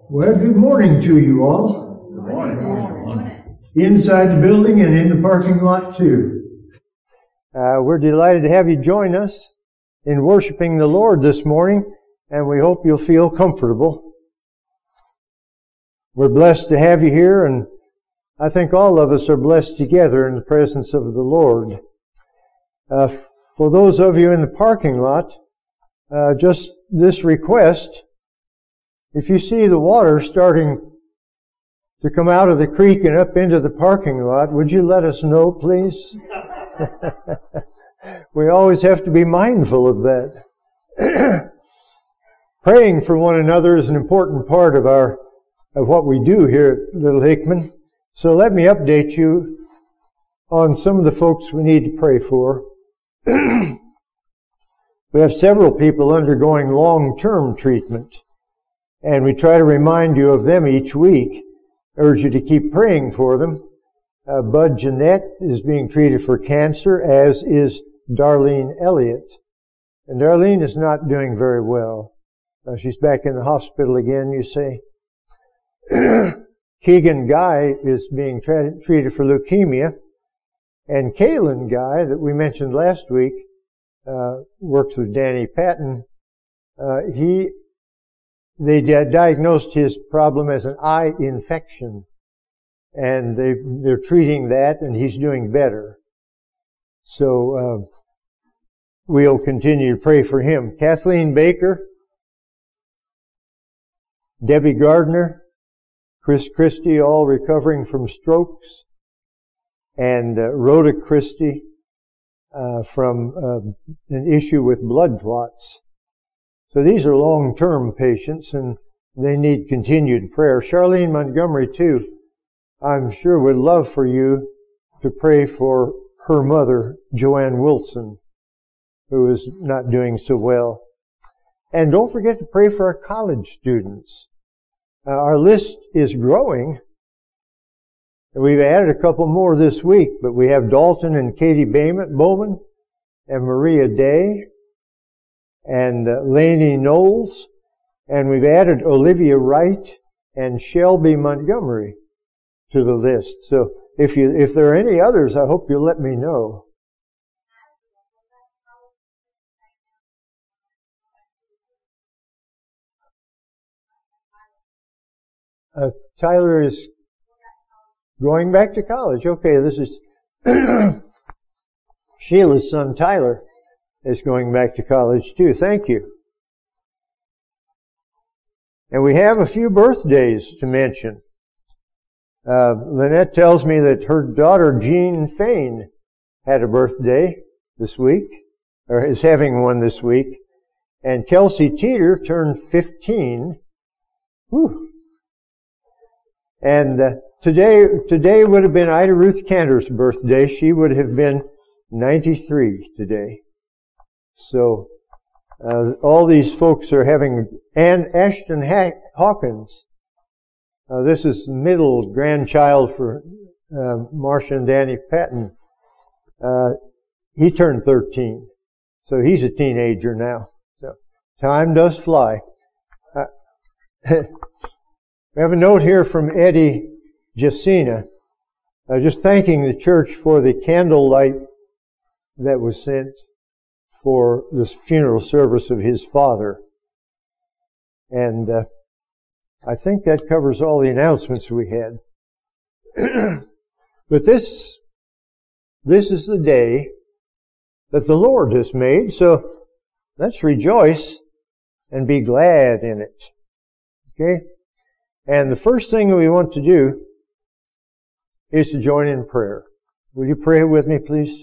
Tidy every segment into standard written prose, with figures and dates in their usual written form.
Well, good morning to you all. Good morning. Inside the building and in the parking lot too. We're delighted to have you join us in worshiping the Lord this morning, and we hope you'll feel comfortable. We're blessed to have you here, and I think all of us are blessed together in the presence of the Lord. For those of you in the parking lot, just this request: if you see the water starting to come out of the creek and up into the parking lot, would you let us know, please? We always have to be mindful of that. Praying for one another is an important part of what we do here at Little Hickman. So let me update you on some of the folks we need to pray for. We have several people undergoing long-term treatment, and we try to remind you of them each week. Urge you to keep praying for them. Bud Jeanette is being treated for cancer, as is Darlene Elliott. And Darlene is not doing very well. She's back in the hospital again, you say. Keegan Guy is being treated for leukemia. And Kaylin Guy, that we mentioned last week, works with Danny Patton. They diagnosed his problem as an eye infection, and they're treating that, and he's doing better. So we'll continue to pray for him. Kathleen Baker, Debbie Gardner, Chris Christie, all recovering from strokes, and Rhoda Christie from an issue with blood clots. So these are long-term patients, and they need continued prayer. Charlene Montgomery, too, I'm sure would love for you to pray for her mother, Joanne Wilson, who is not doing so well. And don't forget to pray for our college students. Our list is growing. We've added a couple more this week, but we have Dalton and Katie Bowman and Maria Day and Lainey Knowles, and we've added Olivia Wright and Shelby Montgomery to the list. So if there are any others, I hope you'll let me know. Tyler is going back to college. Okay, this is Sheila's son, Tyler, is going back to college too. Thank you. And we have a few birthdays to mention. Lynette tells me that her daughter Jean Fain had a birthday this week, or is having one this week. And Kelsey Teeter turned 15. Whew. And today would have been Ida Ruth Cantor's birthday. She would have been 93 today. So all these folks are having, and Ashton Hawkins. This is middle grandchild for Marcia and Danny Patton. He turned 13, so he's a teenager now. So time does fly. We have a note here from Eddie Jacina, just thanking the church for the candlelight that was sent for this funeral service of his father. And I think that covers all the announcements we had. But this is the day that the Lord has made, so let's rejoice and be glad in it. Okay? And the first thing we want to do is to join in prayer. Will you pray with me, please?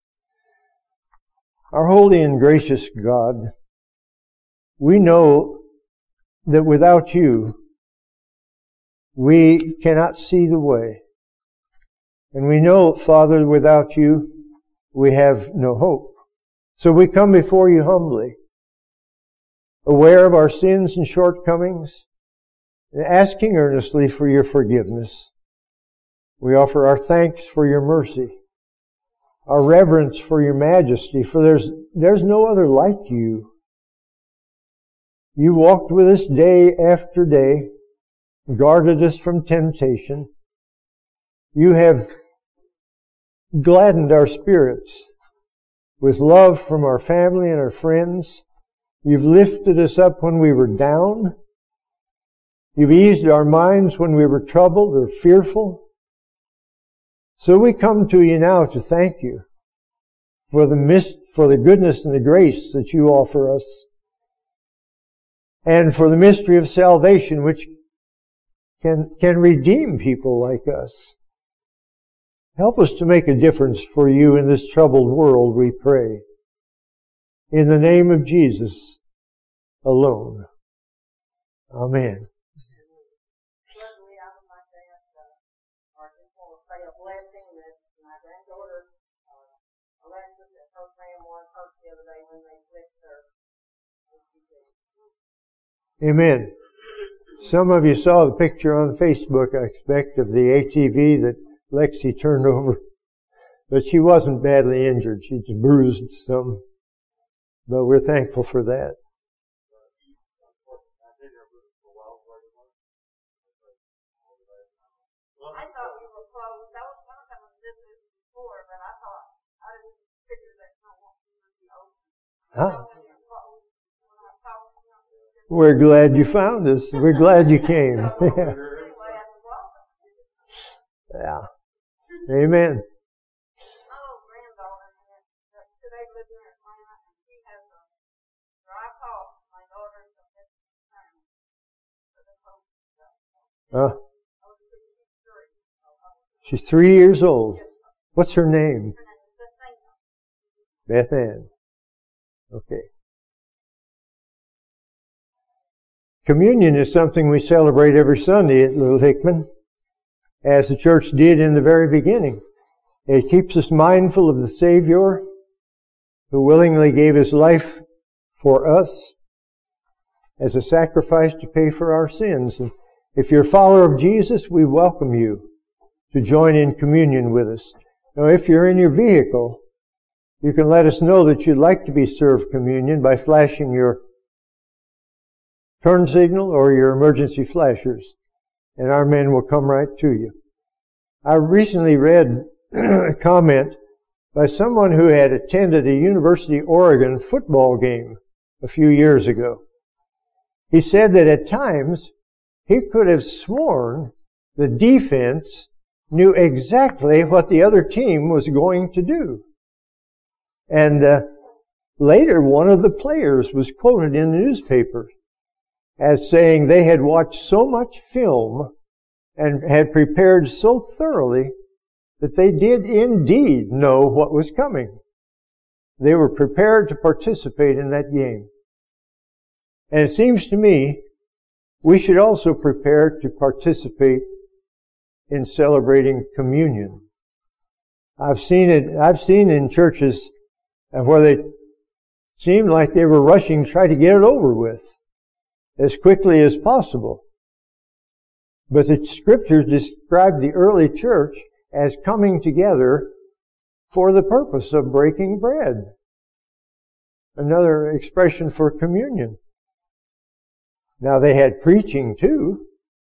Our holy and gracious God, we know that without you, we cannot see the way. And we know, Father, without you, we have no hope. So we come before you humbly, aware of our sins and shortcomings, and asking earnestly for your forgiveness. We offer our thanks for your mercy, our reverence for your majesty, for there's no other like you. You walked with us day after day, guarded us from temptation. You have gladdened our spirits with love from our family and our friends. You've lifted us up when we were down. You've eased our minds when we were troubled or fearful. So we come to you now to thank you for the goodness and the grace that you offer us, and for the mystery of salvation which can redeem people like us. Help us to make a difference for you in this troubled world, we pray. In the name of Jesus alone. Amen. Amen. Some of you saw the picture on Facebook, I expect, of the ATV that Lexi turned over. But she wasn't badly injured. She just bruised some. But we're thankful for that. I thought we were close. That was one time I was visiting before, but I thought I didn't figure that no one would be open. Huh? We're glad you found us. We're glad you came. Yeah. Amen. My little granddaughter, today lives in Atlanta, and she has a dry cough. My daughter's a She's 3 years old. What's her name? Beth Ann. Okay. Communion is something we celebrate every Sunday at Little Hickman, as the church did in the very beginning. It keeps us mindful of the Savior who willingly gave His life for us as a sacrifice to pay for our sins. And if you're a follower of Jesus, we welcome you to join in communion with us. Now, if you're in your vehicle, you can let us know that you'd like to be served communion by flashing your turn signal or your emergency flashers, and our men will come right to you. I recently read a comment by someone who had attended a University of Oregon football game a few years ago. He said that at times he could have sworn the defense knew exactly what the other team was going to do. And later, one of the players was quoted in the newspaper as saying they had watched so much film and had prepared so thoroughly that they did indeed know what was coming. They were prepared to participate in that game. And it seems to me we should also prepare to participate in celebrating communion. I've seen in churches where they seemed like they were rushing to try to get it over with as quickly as possible. But the Scriptures describe the early church as coming together for the purpose of breaking bread. Another expression for communion. Now they had preaching too.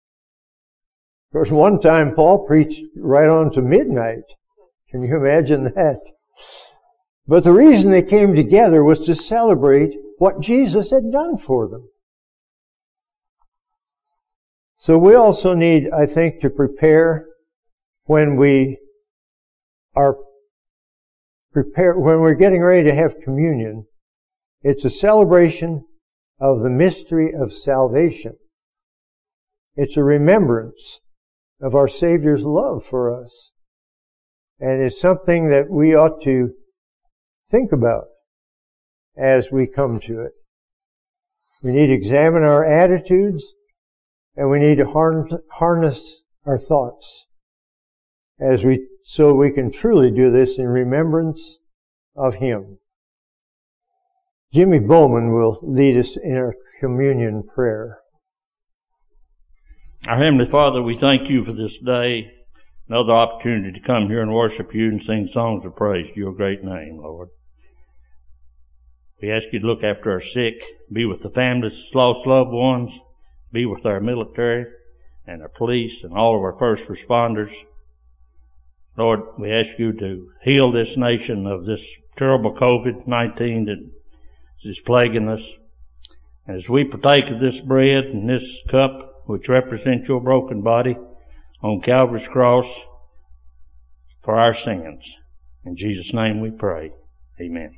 Of course, one time Paul preached right on to midnight. Can you imagine that? But the reason they came together was to celebrate what Jesus had done for them. So we also need, I think, to prepare when we're getting ready to have communion. It's a celebration of the mystery of salvation. It's a remembrance of our Savior's love for us. And it's something that we ought to think about as we come to it. We need to examine our attitudes, and we need to harness our thoughts so we can truly do this in remembrance of Him. Jimmy Bowman will lead us in our communion prayer. Our Heavenly Father, we thank you for this day, another opportunity to come here and worship you and sing songs of praise to your great name, Lord. We ask you to look after our sick, be with the families, lost loved ones, be with our military, and our police and all of our first responders. Lord, we ask you to heal this nation of this terrible COVID-19 that is plaguing us. And as we partake of this bread and this cup, which represent your broken body on Calvary's cross for our sins, in Jesus' name we pray. Amen.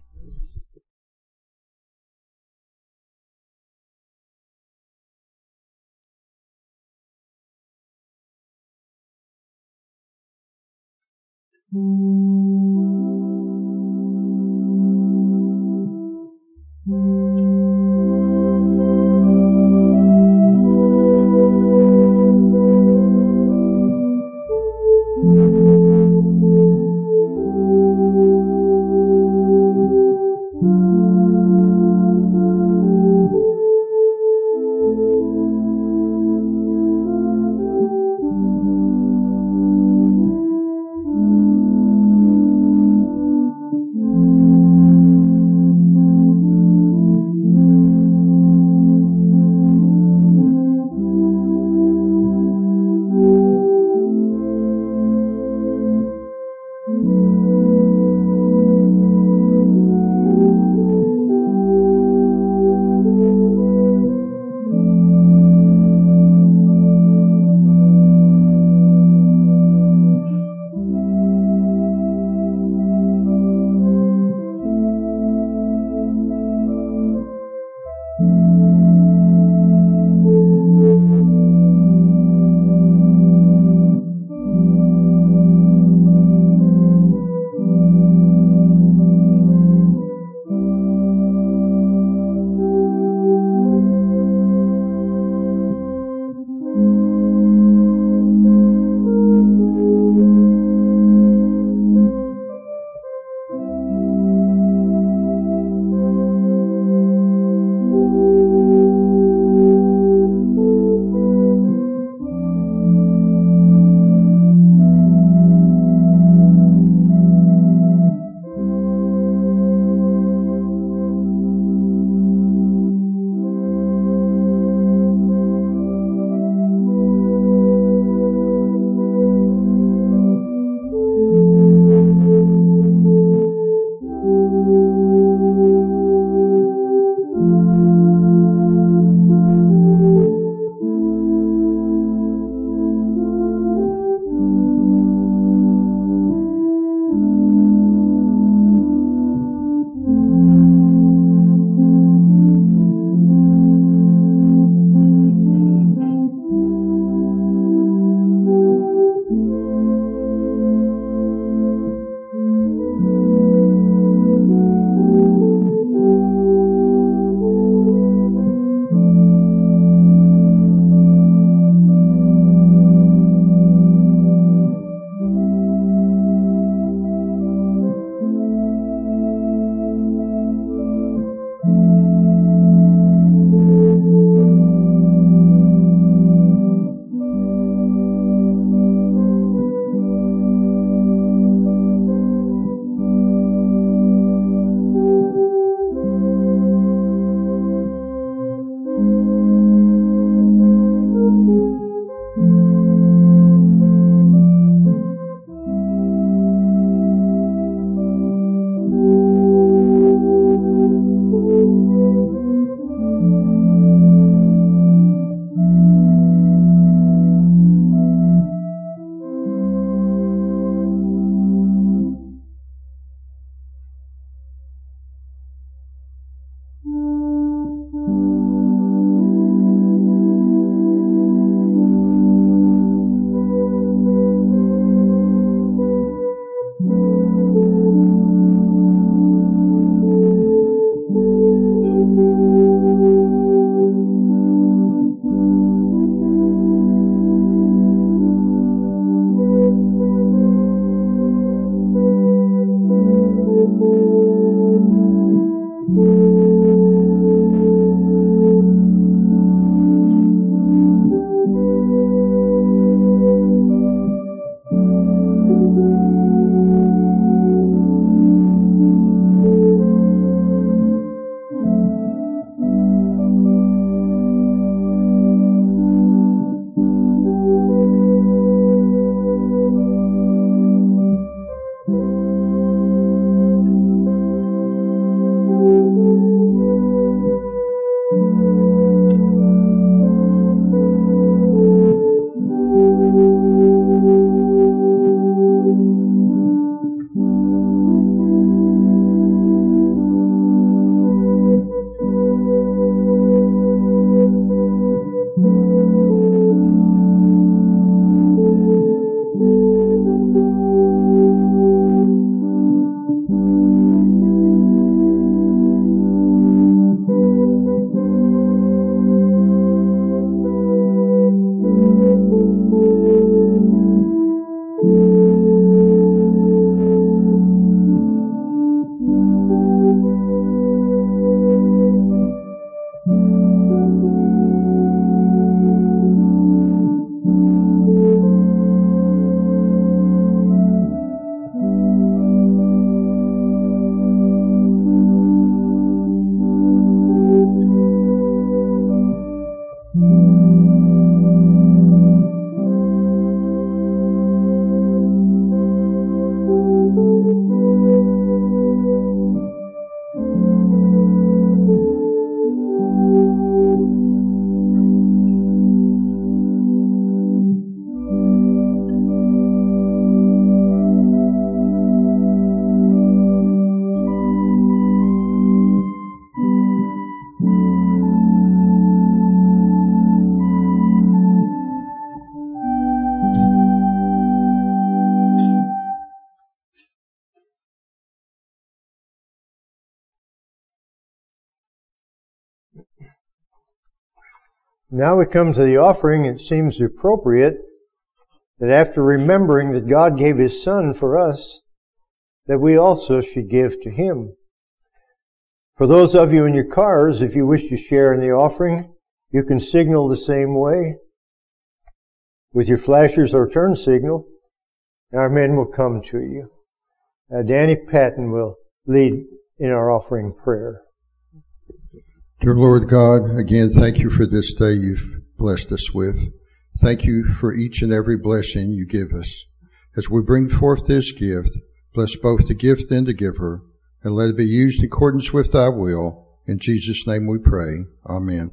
Now we come to the offering. It seems appropriate that after remembering that God gave His Son for us, that we also should give to Him. For those of you in your cars, if you wish to share in the offering, you can signal the same way with your flashers or turn signal. Our men will come to you. Danny Patton will lead in our offering prayer. Dear Lord God, again, thank you for this day you've blessed us with. Thank you for each and every blessing you give us. As we bring forth this gift, bless both the gift and the giver, and let it be used in accordance with thy will. In Jesus' name we pray. Amen.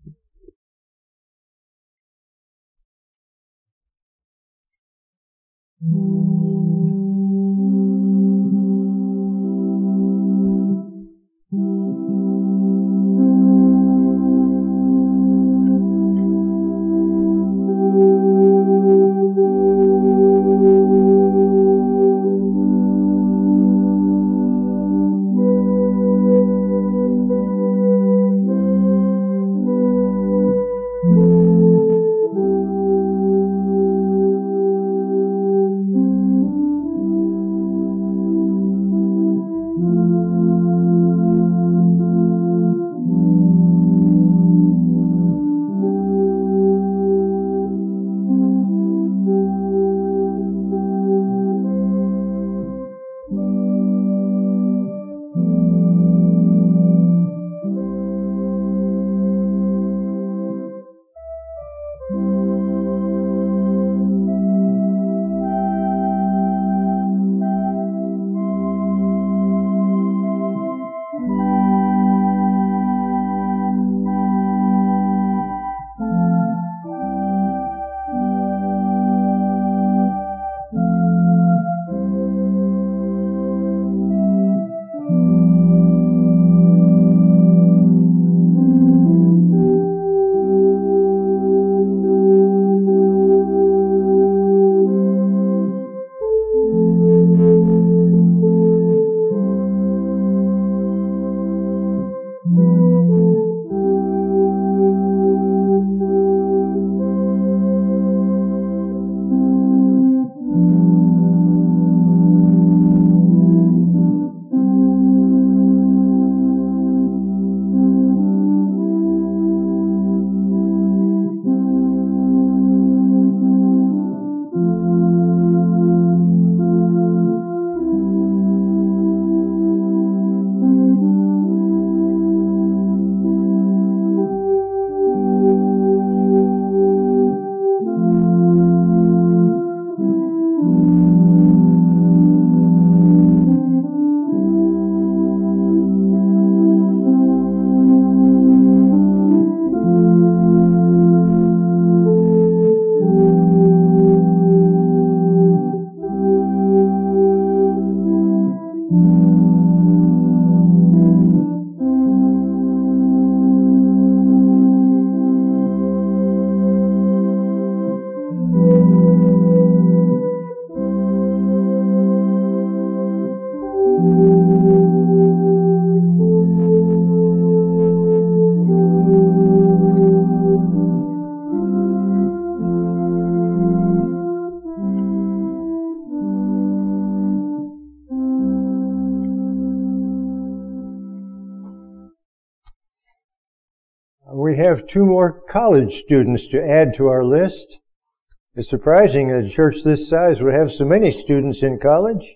We have 2 more college students to add to our list. It's surprising that a church this size would have so many students in college,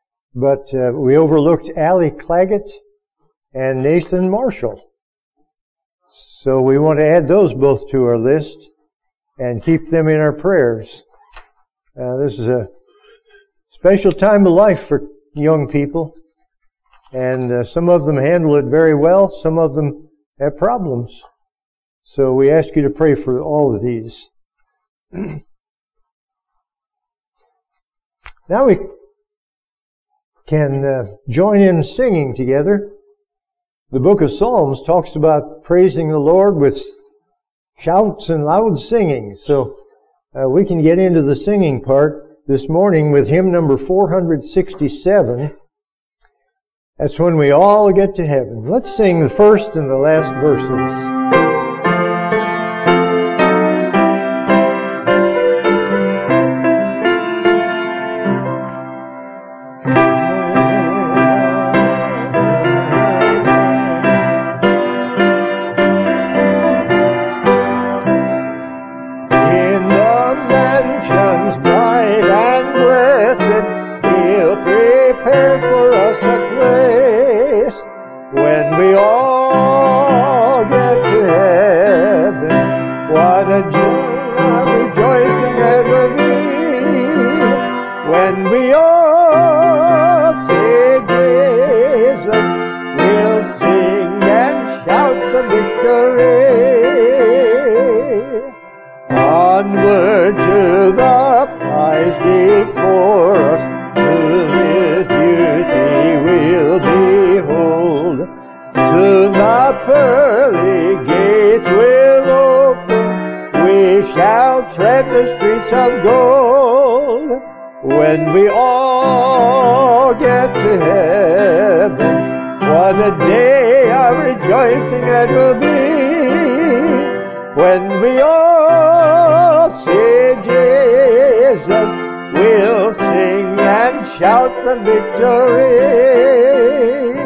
but we overlooked Allie Claggett and Nathan Marshall. So we want to add those both to our list and keep them in our prayers. This is a special time of life for young people, and some of them handle it very well, some of them have problems. So we ask you to pray for all of these. Now we can join in singing together. The book of Psalms talks about praising the Lord with shouts and loud singing. So we can get into the singing part this morning with hymn number 467. That's when we all get to heaven. Let's sing the first and the last verses. rise before us, to His beauty we'll behold. Soon the pearly gates will open, we shall tread the streets of gold. When we all get to heaven, what a day of rejoicing it will be. When we all see Jesus, we'll sing and shout the victory.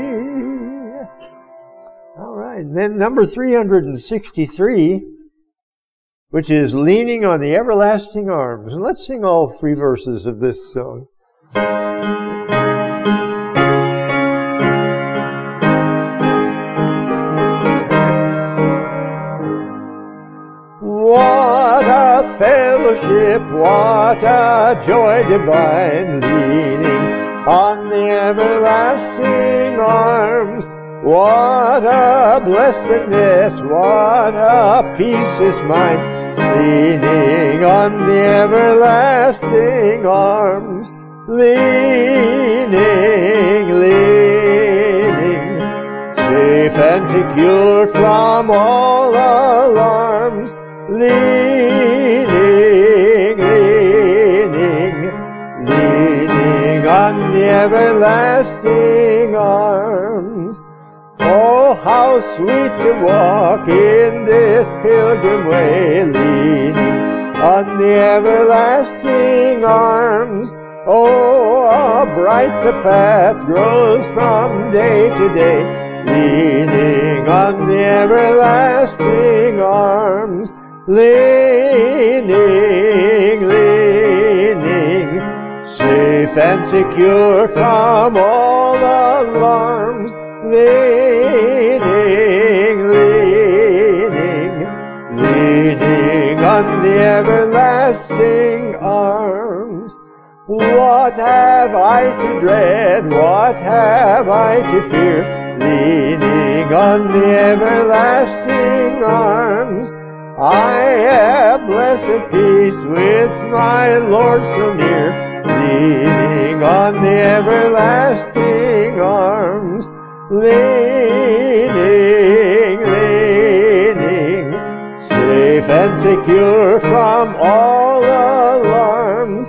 All right, and then number 363, which is leaning on the everlasting arms. And let's sing all 3 verses of this song. What a fellowship, what a joy divine, leaning on the everlasting arms. What a blessedness, what a peace is mine, leaning on the everlasting arms. Leaning, leaning, safe and secure from all alarms. Leaning, leaning, leaning on the everlasting arms. Oh, how sweet to walk in this pilgrim way, leaning on the everlasting arms. Oh, how bright the path grows from day to day, leaning on the everlasting arms. Leaning, leaning, safe and secure from all alarms. Leaning, leaning, leaning on the everlasting arms. What have I to dread? What have I to fear? Leaning on the everlasting arms. I have blessed peace with my Lord so near, leaning on the everlasting arms. Leaning, leaning, safe and secure from all alarms.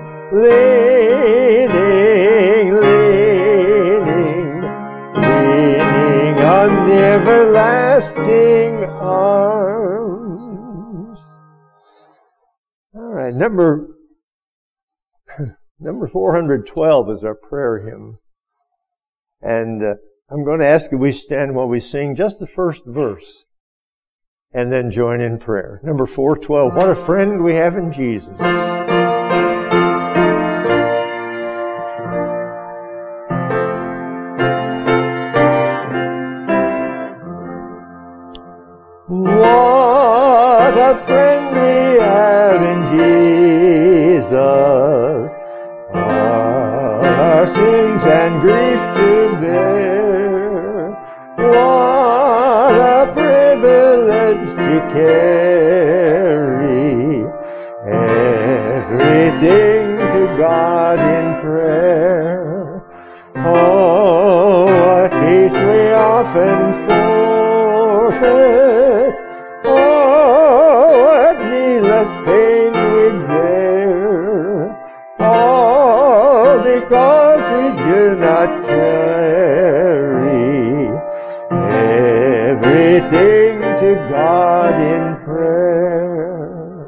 Leaning, leaning, leaning on the everlasting arms. All right, number 412 is our prayer hymn. And I'm going to ask that we stand while we sing just the first verse and then join in prayer. Number 412, what a friend we have in Jesus. What a friend we have in Jesus, our sins and grief to bear. What a privilege to carry everything to God in prayer. Oh, what peace we often forfeit. Oh, what needless pain we bear. All because we do not carry everything to God in prayer.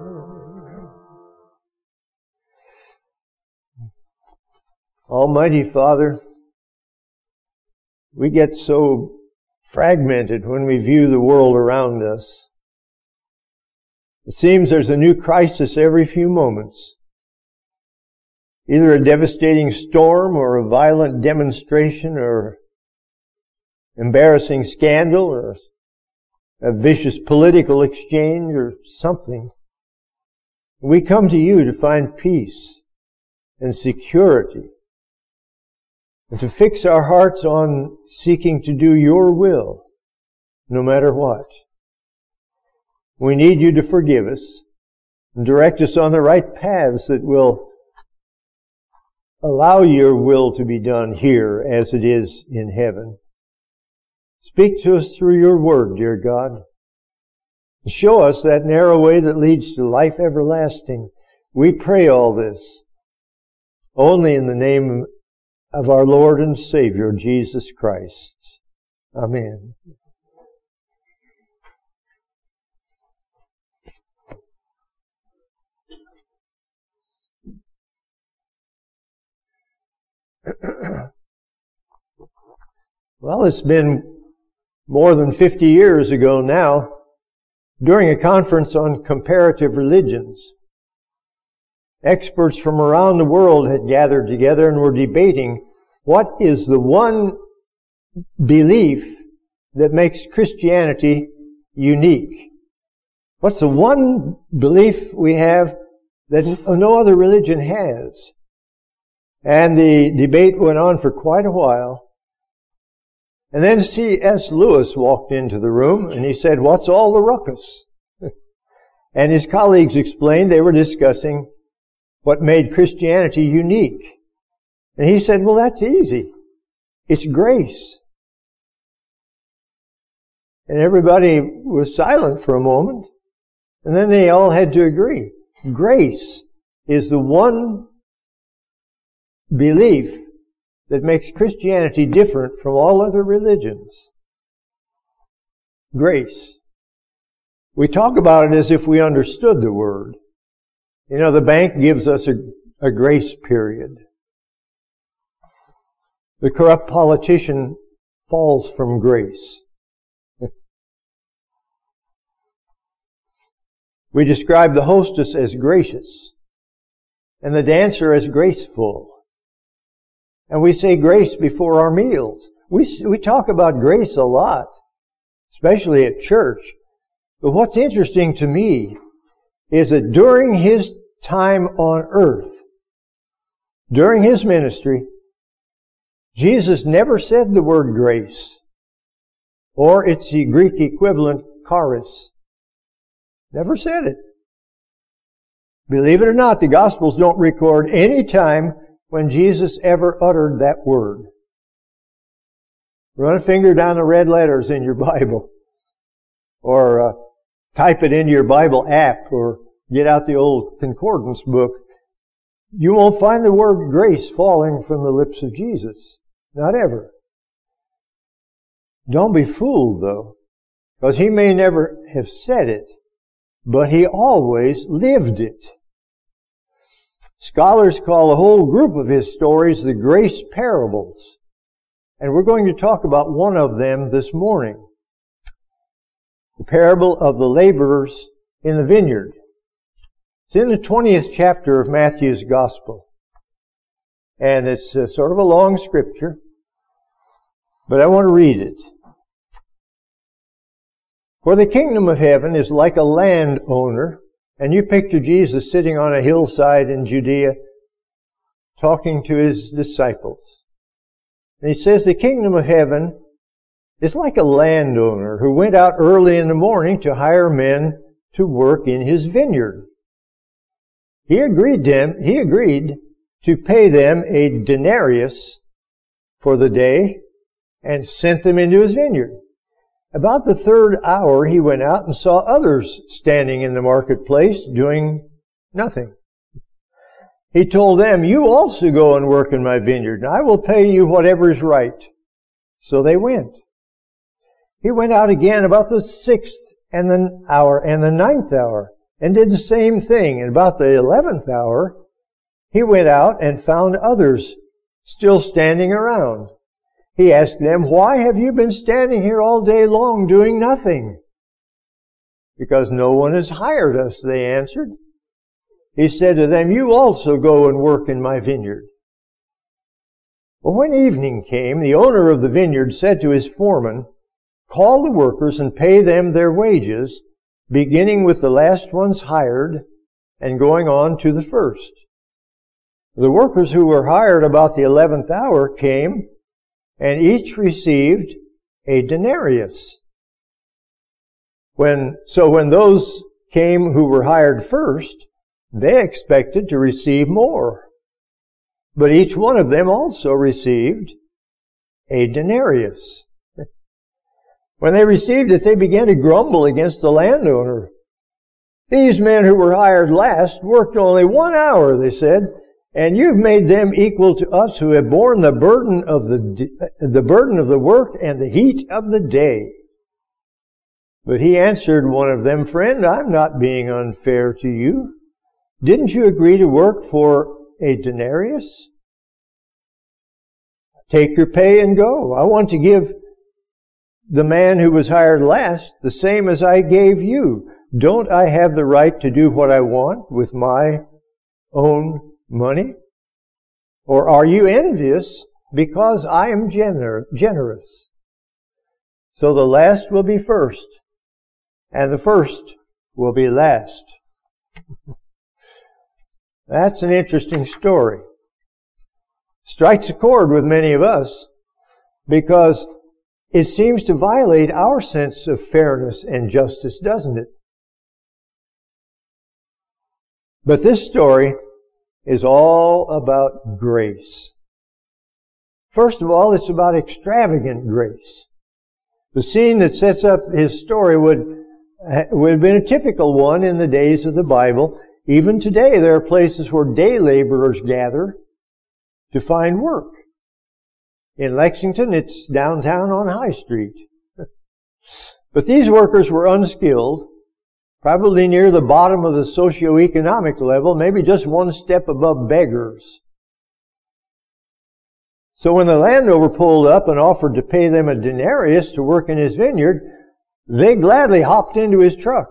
Almighty Father, we get so fragmented when we view the world around us. It seems there's a new crisis every few moments. Either a devastating storm or a violent demonstration or embarrassing scandal or a vicious political exchange or something. We come to you to find peace and security and to fix our hearts on seeking to do your will, no matter what. We need you to forgive us and direct us on the right paths that will allow your will to be done here as it is in heaven. Speak to us through your word, dear God. Show us that narrow way that leads to life everlasting. We pray all this only in the name of our Lord and Savior, Jesus Christ. Amen. Well, it's been more than 50 years ago now, during a conference on comparative religions. Experts from around the world had gathered together and were debating what is the one belief that makes Christianity unique. What's the one belief we have that no other religion has? And the debate went on for quite a while. And then C.S. Lewis walked into the room and he said, "What's all the ruckus?" And his colleagues explained they were discussing what made Christianity unique. And he said, "Well, that's easy. It's grace." And everybody was silent for a moment. And then they all had to agree. Grace is the one belief that makes Christianity different from all other religions. Grace. We talk about it as if we understood the word. You know, the bank gives us a grace period. The corrupt politician falls from grace. We describe the hostess as gracious and the dancer as graceful. And we say grace before our meals. We talk about grace a lot, especially at church. But what's interesting to me is that during His time on earth, during His ministry, Jesus never said the word grace, or its Greek equivalent, charis. Never said it. Believe it or not, the Gospels don't record any time when Jesus ever uttered that word. Run a finger down the red letters in your Bible, or type it into your Bible app, or get out the old concordance book. You won't find the word grace falling from the lips of Jesus. Not ever. Don't be fooled, though, because He may never have said it, but He always lived it. Scholars call a whole group of His stories the grace parables. And we're going to talk about one of them this morning. The parable of the laborers in the vineyard. It's in the 20th chapter of Matthew's Gospel. And it's sort of a long scripture, but I want to read it. For the kingdom of heaven is like a landowner. And you picture Jesus sitting on a hillside in Judea, talking to His disciples. And He says the kingdom of heaven is like a landowner who went out early in the morning to hire men to work in his vineyard. He agreed to pay them a denarius for the day and sent them into his vineyard. About the third hour, he went out and saw others standing in the marketplace doing nothing. He told them, "You also go and work in my vineyard, and I will pay you whatever is right." So they went. He went out again about the 6th hour and the 9th hour, and did the same thing. And about the 11th hour, he went out and found others still standing around. He asked them, "Why have you been standing here all day long doing nothing?" "Because no one has hired us," they answered. He said to them, "You also go and work in my vineyard." Well, when evening came, the owner of the vineyard said to his foreman, "Call the workers and pay them their wages, beginning with the last ones hired and going on to the first." The workers who were hired about the 11th hour came, and each received a denarius. When those came who were hired first, they expected to receive more. But each one of them also received a denarius. When they received it, they began to grumble against the landowner. These men who were hired last worked only 1 hour, they said, and you've made them equal to us who have borne the burden of the work and the heat of the day. But he answered one of them, Friend, I'm not being unfair to you. Didn't you agree to work for a denarius? Take your pay and go. I want to give the man who was hired last the same as I gave you. Don't I have the right to do what I want with my own money? Or are you envious because I am generous? So the last will be first, and the first will be last. That's an interesting story. Strikes a chord with many of us because it seems to violate our sense of fairness and justice, doesn't it? But this story is all about grace. First of all, it's about extravagant grace. The scene that sets up his story would have been a typical one in the days of the Bible. Even today, there are places where day laborers gather to find work. In Lexington, it's downtown on High Street. But these workers were unskilled, probably near the bottom of the socioeconomic level, maybe just one step above beggars. So when the landowner pulled up and offered to pay them a denarius to work in his vineyard, they gladly hopped into his truck.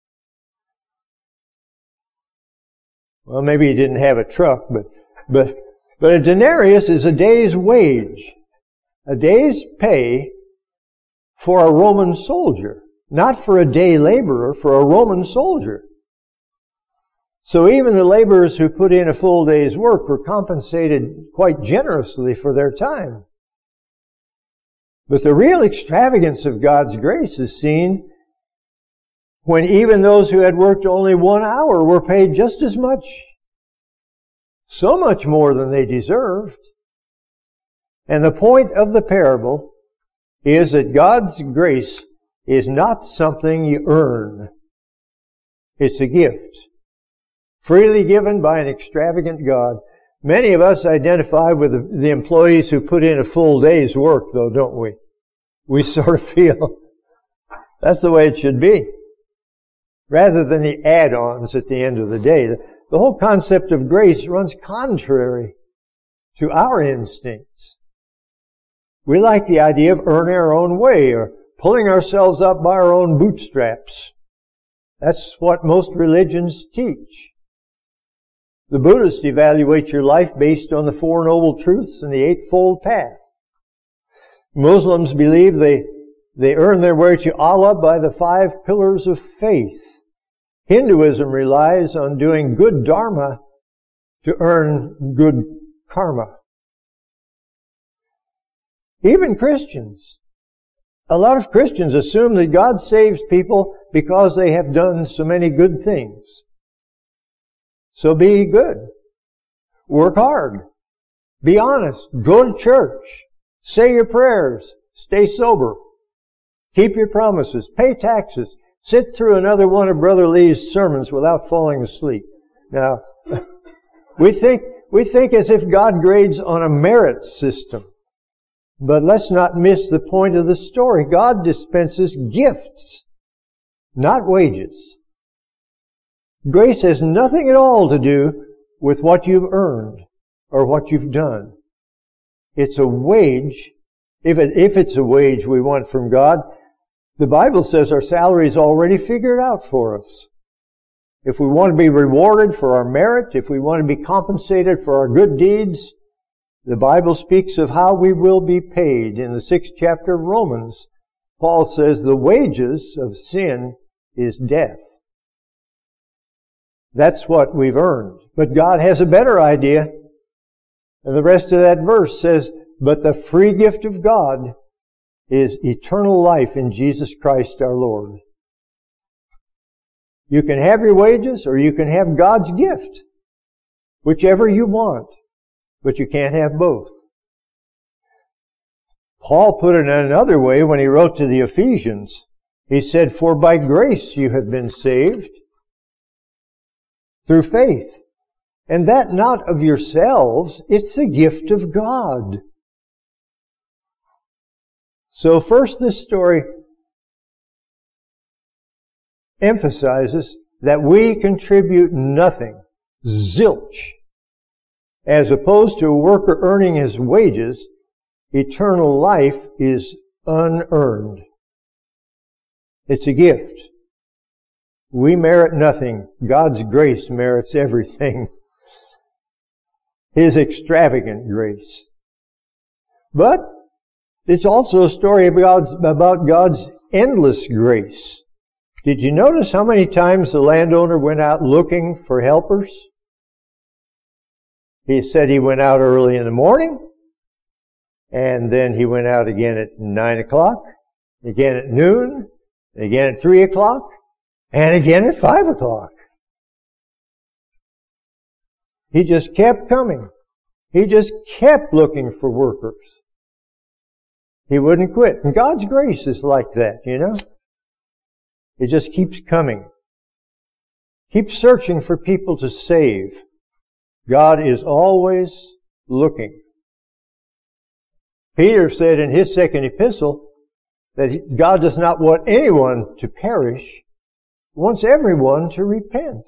Well, maybe he didn't have a truck, but a denarius is a day's wage, a day's pay for a Roman soldier, not for a day laborer, for a Roman soldier. So even the laborers who put in a full day's work were compensated quite generously for their time. But the real extravagance of God's grace is seen when even those who had worked only 1 hour were paid just as much. So much more than they deserved. And the point of the parable is that God's grace is not something you earn. It's a gift, freely given by an extravagant God. Many of us identify with the employees who put in a full day's work, though, don't we? We sort of feel that's the way it should be, rather than the add-ons at the end of the day. The whole concept of grace runs contrary to our instincts. We like the idea of earning our own way or pulling ourselves up by our own bootstraps. That's what most religions teach. The Buddhists evaluate your life based on the Four Noble Truths and the Eightfold Path. Muslims believe they earn their way to Allah by the 5 pillars of faith. Hinduism relies on doing good dharma to earn good karma. Even Christians. A lot of Christians assume that God saves people because they have done so many good things. So be good. Work hard. Be honest. Go to church. Say your prayers. Stay sober. Keep your promises. Pay taxes. Sit through another one of Brother Lee's sermons without falling asleep. Now, we think as if God grades on a merit system. But let's not miss the point of the story. God dispenses gifts, not wages. Grace has nothing at all to do with what you've earned or what you've done. It's a wage. If it's a wage we want from God, the Bible says our salary is already figured out for us. If we want to be rewarded for our merit, if we want to be compensated for our good deeds, the Bible speaks of how we will be paid. In the 6th chapter of Romans, Paul says the wages of sin is death. That's what we've earned. But God has a better idea. And the rest of that verse says, but the free gift of God is eternal life in Jesus Christ our Lord. You can have your wages or you can have God's gift, whichever you want. but you can't have both. Paul put it another way when he wrote to the Ephesians. He said, "For by grace you have been saved through faith, and that not of yourselves, it's the gift of God." So first, this story emphasizes that we contribute nothing, zilch. As opposed to a worker earning his wages, eternal life is unearned. It's a gift. We merit nothing. God's grace merits everything. His extravagant grace. But it's also a story about God's endless grace. Did you notice how many times the landowner went out looking for helpers? He said he went out early in the morning, and then he went out again at 9 o'clock, again at noon, again at 3 o'clock, and again at 5 o'clock. He just kept coming. He just kept looking for workers. He wouldn't quit. And God's grace is like that, you know. It just keeps coming. Keep searching for people to save. God is always looking. Peter said in his second epistle that God does not want anyone to perish, He wants everyone to repent.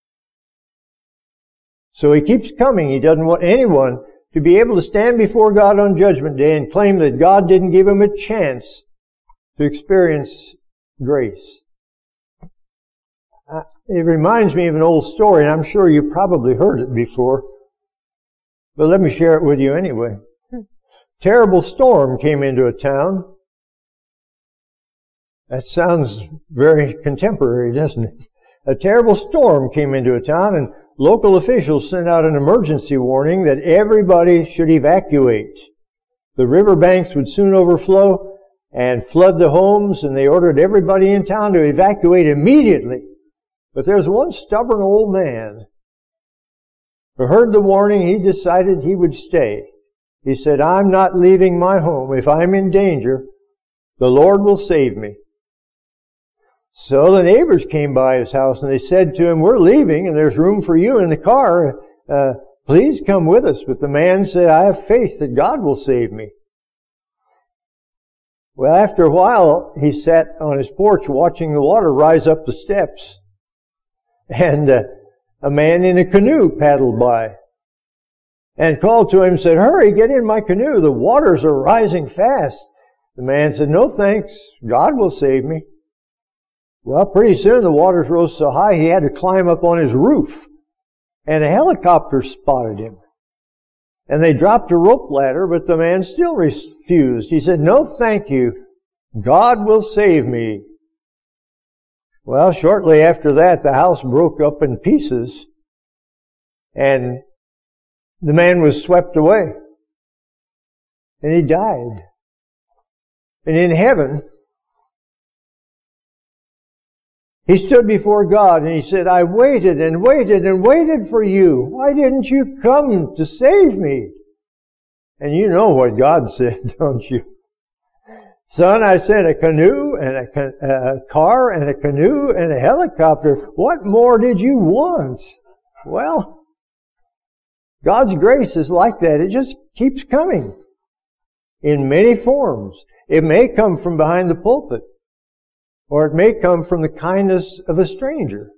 So He keeps coming. He doesn't want anyone to be able to stand before God on Judgment Day and claim that God didn't give him a chance to experience grace. It reminds me of an old story, and I'm sure you probably heard it before, but let me share it with you anyway. Terrible storm came into a town. That sounds very contemporary, doesn't it? A terrible storm came into a town, and local officials sent out an emergency warning that everybody should evacuate. The riverbanks would soon overflow and flood the homes, and they ordered everybody in town to evacuate immediately. But there's one stubborn old man who heard the warning. He decided he would stay. He said, "I'm not leaving my home. If I'm in danger, the Lord will save me." So the neighbors came by his house and they said to him, "We're leaving and there's room for you in the car. Please come with us." But the man said, "I have faith that God will save me." Well, after a while, he sat on his porch watching the water rise up the steps. And a man in a canoe paddled by and called to him and said, "Hurry, get in my canoe. The waters are rising fast." The man said, "No thanks. God will save me." Well, pretty soon the waters rose so high he had to climb up on his roof. And a helicopter spotted him. And they dropped a rope ladder, but the man still refused. He said, "No thank you. God will save me." Well, shortly after that, the house broke up in pieces, and the man was swept away, and he died. And in heaven, he stood before God, and he said, "I waited and waited and waited for you. Why didn't you come to save me?" And you know what God said, don't you? "Son, I sent a canoe and a car and a canoe and a helicopter. What more did you want?" Well, God's grace is like that. It just keeps coming in many forms. It may come from behind the pulpit, or it may come from the kindness of a stranger.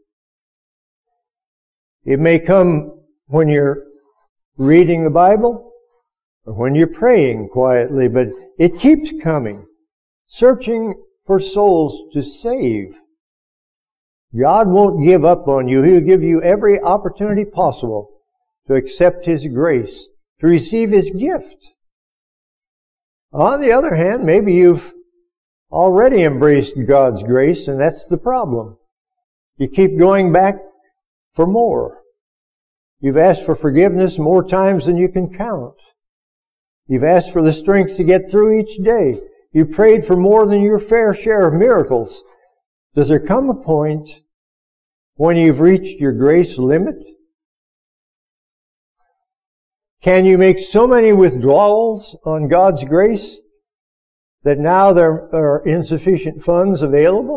It may come when you're reading the Bible, or when you're praying quietly, but it keeps coming. Searching for souls to save. God won't give up on you. He'll give you every opportunity possible to accept His grace, to receive His gift. On the other hand, maybe you've already embraced God's grace, and that's the problem. You keep going back for more. You've asked for forgiveness more times than you can count. You've asked for the strength to get through each day. You prayed for more than your fair share of miracles. Does there come a point when you've reached your grace limit? Can you make so many withdrawals on God's grace that now there are insufficient funds available?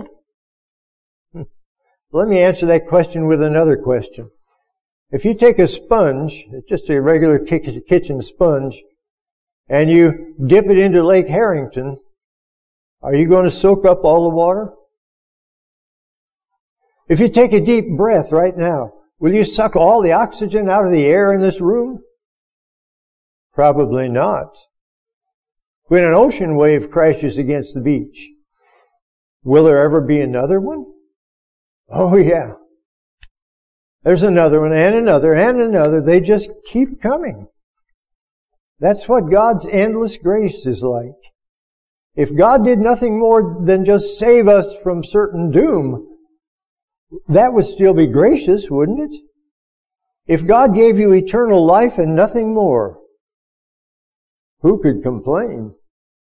Let me answer that question with another question. If you take a sponge, just a regular kitchen sponge, and you dip it into Lake Harrington, are you going to soak up all the water? If you take a deep breath right now, will you suck all the oxygen out of the air in this room? Probably not. When an ocean wave crashes against the beach, will there ever be another one? Oh yeah. There's another one and another and another. They just keep coming. That's what God's endless grace is like. If God did nothing more than just save us from certain doom, that would still be gracious, wouldn't it? If God gave you eternal life and nothing more, who could complain?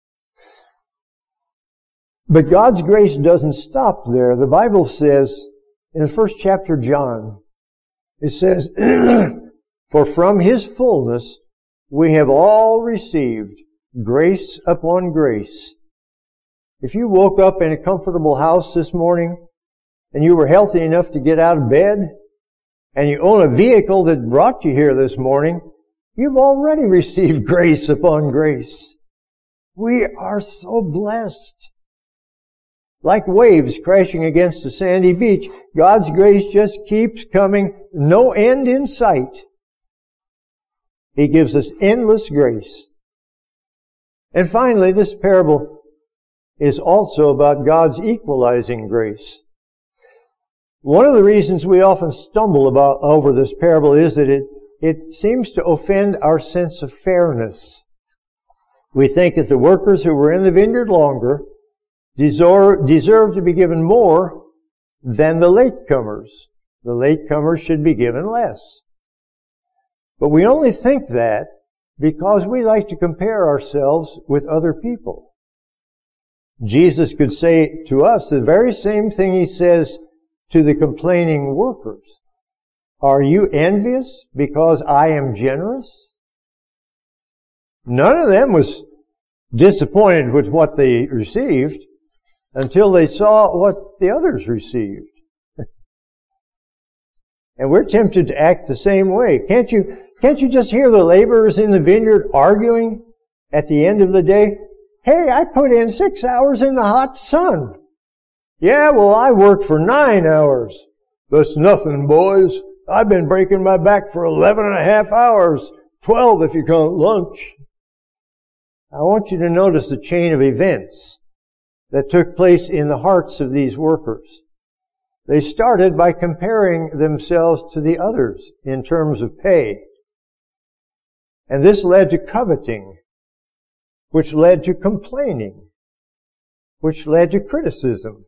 But God's grace doesn't stop there. The Bible says, in the first chapter of John, it says, for from His fullness we have all received grace upon grace. If you woke up in a comfortable house this morning, and you were healthy enough to get out of bed, and you own a vehicle that brought you here this morning, you've already received grace upon grace. We are so blessed. Like waves crashing against a sandy beach, God's grace just keeps coming, no end in sight. He gives us endless grace. And finally, this parable is also about God's equalizing grace. One of the reasons we often stumble over this parable is that it seems to offend our sense of fairness. We think that the workers who were in the vineyard longer deserve to be given more than the latecomers. The latecomers should be given less. But we only think that because we like to compare ourselves with other people. Jesus could say to us the very same thing He says to the complaining workers. Are you envious because I am generous? None of them was disappointed with what they received until they saw what the others received. And we're tempted to act the same way. Can't you just hear the laborers in the vineyard arguing at the end of the day? Hey, I put in 6 hours in the hot sun. Yeah, well, I worked for 9 hours. That's nothing, boys. I've been breaking my back for 11 and a half hours. 12 if you count lunch. I want you to notice the chain of events that took place in the hearts of these workers. They started by comparing themselves to the others in terms of pay. And this led to coveting, which led to complaining, which led to criticism.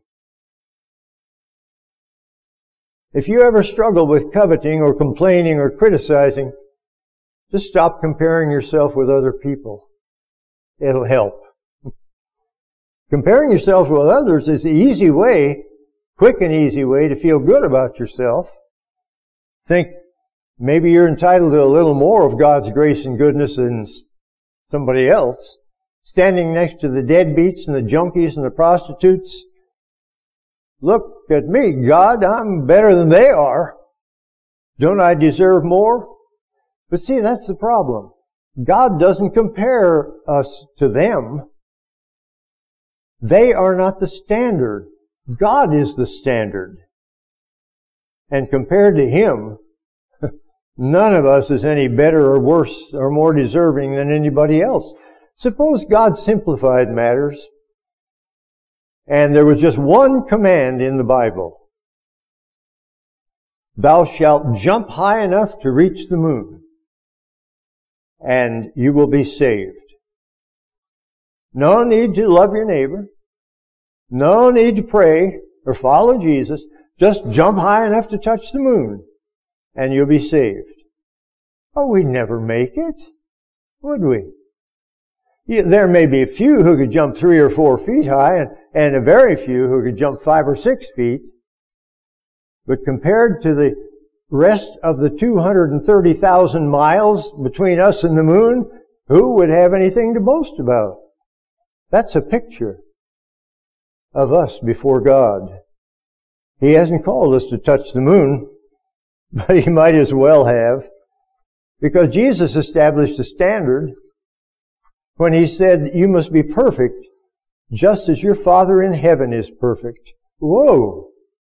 If you ever struggle with coveting or complaining or criticizing, just stop comparing yourself with other people. It'll help. Comparing yourself with others is the easy way, quick and easy way to feel good about yourself. Think maybe you're entitled to a little more of God's grace and goodness than somebody else. Standing next to the deadbeats and the junkies and the prostitutes. Look at me, God, I'm better than they are. Don't I deserve more? But see, that's the problem. God doesn't compare us to them. They are not the standard. God is the standard. And compared to Him, none of us is any better or worse or more deserving than anybody else. Suppose God simplified matters and there was just one command in the Bible. Thou shalt jump high enough to reach the moon, and you will be saved. No need to love your neighbor. No need to pray or follow Jesus. Just jump high enough to touch the moon, and you'll be saved. Oh, we'd never make it, would we? There may be a few who could jump 3 or 4 feet high, and a very few who could jump 5 or 6 feet. But compared to the rest of the 230,000 miles between us and the moon, who would have anything to boast about? That's a picture of us before God. He hasn't called us to touch the moon, but He might as well have, because Jesus established a standard when He said, you must be perfect just as your Father in heaven is perfect. Whoa!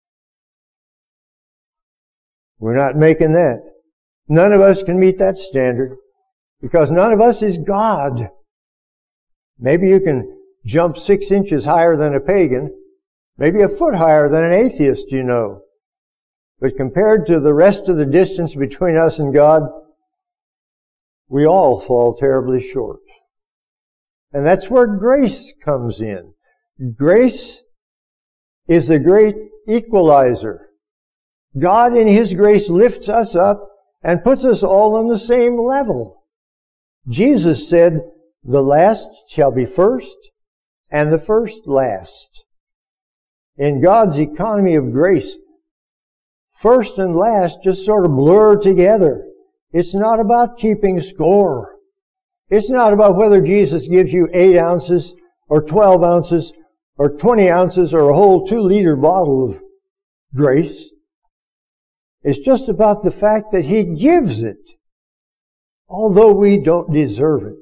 We're not making that. None of us can meet that standard because none of us is God. Maybe you can jump 6 inches higher than a pagan, maybe a foot higher than an atheist, you know. But compared to the rest of the distance between us and God, we all fall terribly short. And that's where grace comes in. Grace is the great equalizer. God in His grace lifts us up and puts us all on the same level. Jesus said, the last shall be first, and the first last. In God's economy of grace, first and last just sort of blur together. It's not about keeping score. It's not about whether Jesus gives you 8 ounces or 12 ounces or 20 ounces or a whole 2-liter bottle of grace. It's just about the fact that He gives it, although we don't deserve it.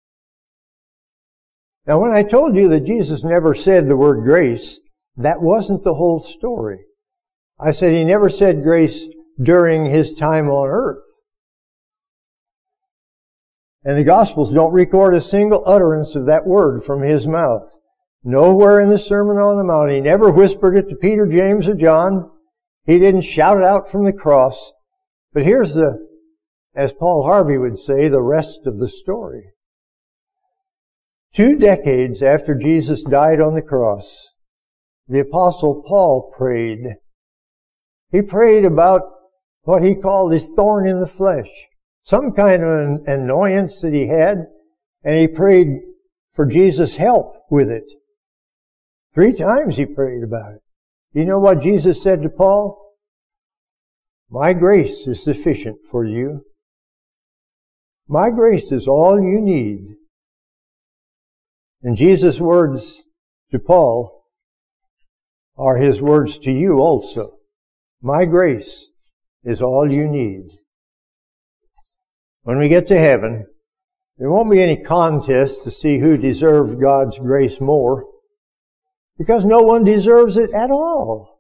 Now, when I told you that Jesus never said the word grace, that wasn't the whole story. I said He never said grace during His time on earth. And the Gospels don't record a single utterance of that word from His mouth. Nowhere in the Sermon on the Mount. He never whispered it to Peter, James, or John. He didn't shout it out from the cross. But here's as Paul Harvey would say, the rest of the story. 2 decades after Jesus died on the cross, the Apostle Paul prayed. He prayed about what he called his thorn in the flesh, some kind of an annoyance that he had, and he prayed for Jesus' help with it. 3 times he prayed about it. You know what Jesus said to Paul? My grace is sufficient for you. My grace is all you need. And Jesus' words to Paul are His words to you also. My grace is all you need. When we get to heaven, there won't be any contest to see who deserved God's grace more, because no one deserves it at all.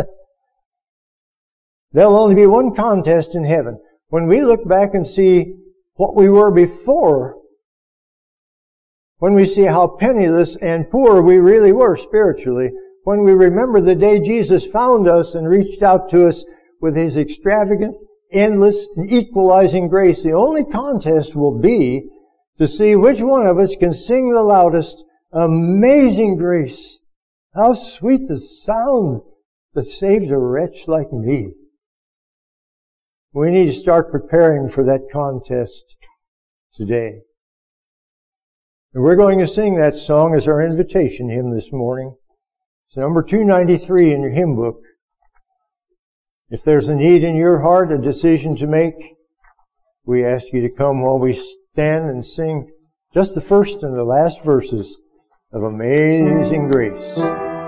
There'll only be one contest in heaven. When we look back and see what we were before, when we see how penniless and poor we really were spiritually, when we remember the day Jesus found us and reached out to us with His extravagant, endless, and equalizing grace, the only contest will be to see which one of us can sing the loudest, Amazing Grace. How sweet the sound that saved a wretch like me. We need to start preparing for that contest today. And we're going to sing that song as our invitation hymn this morning. It's number 293 in your hymn book. If there's a need in your heart, a decision to make, we ask you to come while we stand and sing just the first and the last verses of Amazing Grace.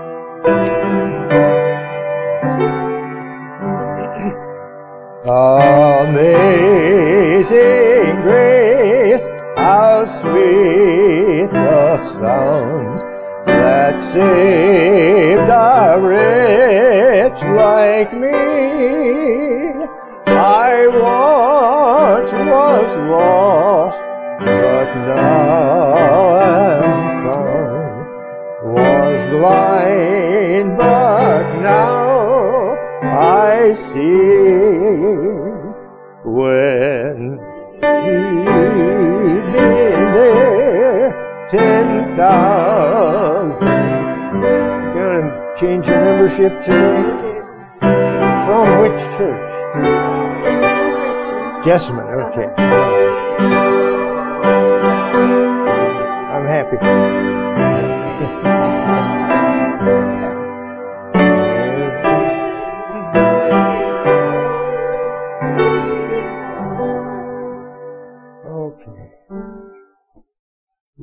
Amazing grace, how sweet the sound that saved a wretch like me. I once was lost, but now am found. Was blind, but now I see. When He'd been there 10,000. Gonna change your membership today? From which church? Jessamine, okay. I'm happy.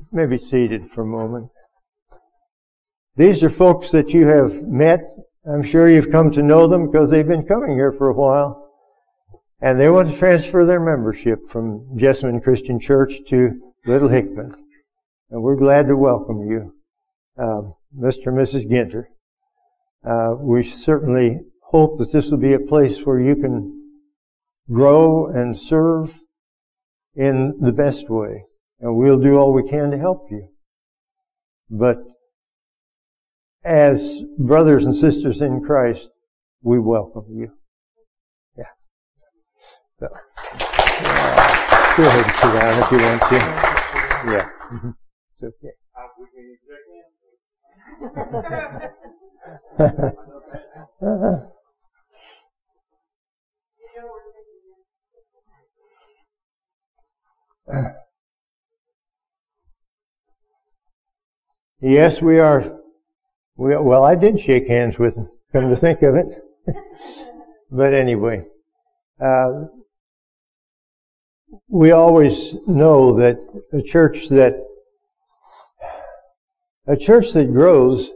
Maybe seated for a moment. These are folks that you have met. I'm sure you've come to know them because they've been coming here for a while. And they want to transfer their membership from Jessamine Christian Church to Little Hickman. And we're glad to welcome you, Mr. and Mrs. Ginter. We certainly hope that this will be a place where you can grow and serve in the best way. And we'll do all we can to help you. But as brothers and sisters in Christ, we welcome you. Yeah. So, go ahead and sit down if you want to. Yeah. It's okay. Yes, we are. Well, I did shake hands with him, come to think of it. But anyway, we always know that a church that grows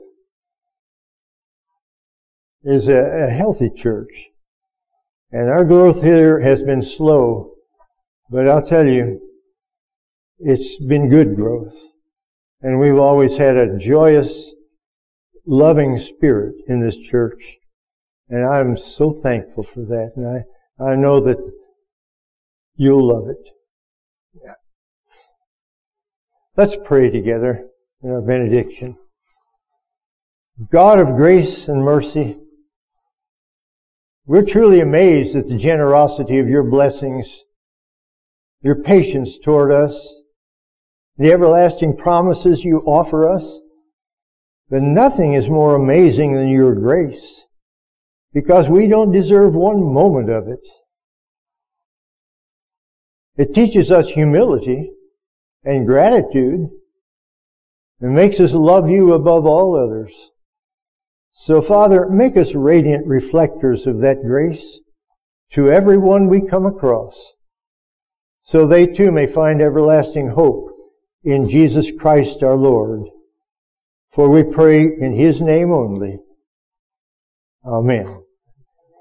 is a healthy church. And our growth here has been slow, but I'll tell you, it's been good growth. And we've always had a joyous, loving spirit in this church. And I'm so thankful for that. And I know that you'll love it. Yeah. Let's pray together in our benediction. God of grace and mercy, we're truly amazed at the generosity of your blessings, your patience toward us, the everlasting promises you offer us. But nothing is more amazing than your grace, because we don't deserve one moment of it. It teaches us humility and gratitude and makes us love you above all others. So, Father, make us radiant reflectors of that grace to everyone we come across, so they too may find everlasting hope in Jesus Christ our Lord. For we pray in His name only. Amen.